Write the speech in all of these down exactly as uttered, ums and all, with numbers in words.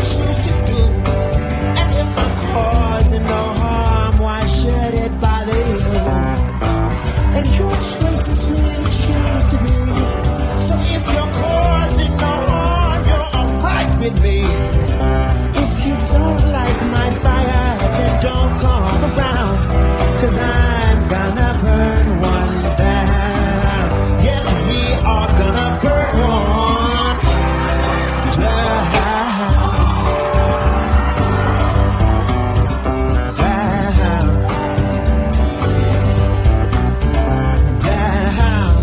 choose to do. And if I'm causing no harm, why should it bother you? And your choice is who you choose to be. So if you're causing no harm, you're alright with me. If you don't like my fire, then don't come around, 'cause I'm gonna burn one down. Yes, we are gonna burn one down. Down. Down.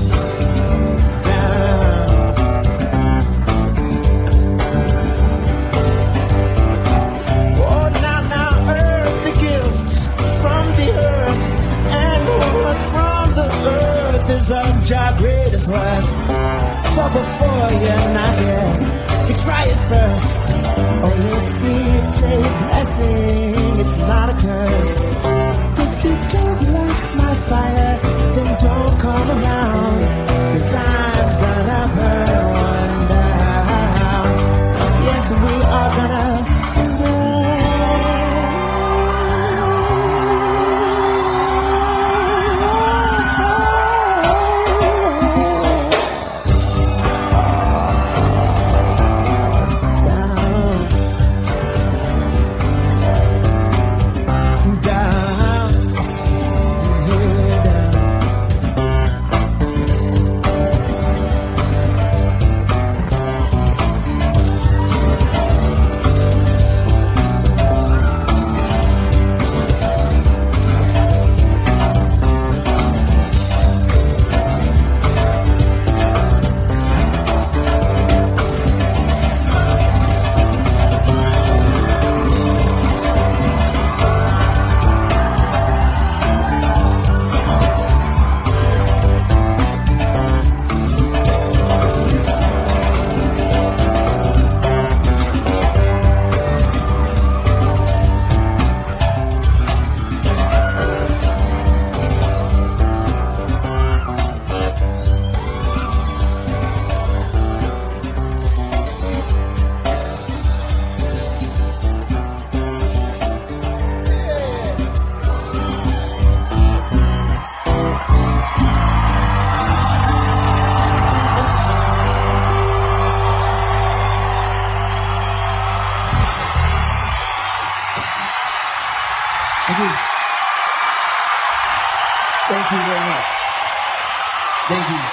Down. Oh, now, now, earth the gift from the earth, and what from the earth is of your greatest worth. So before you're not here, you try it first. Oh, you'll see it's a blessing, it's not a curse. If you don't like my fire, then don't come around, 'cause I'm gonna burn one down. Yes, we are gonna Thank you. Thank you very much. Thank you.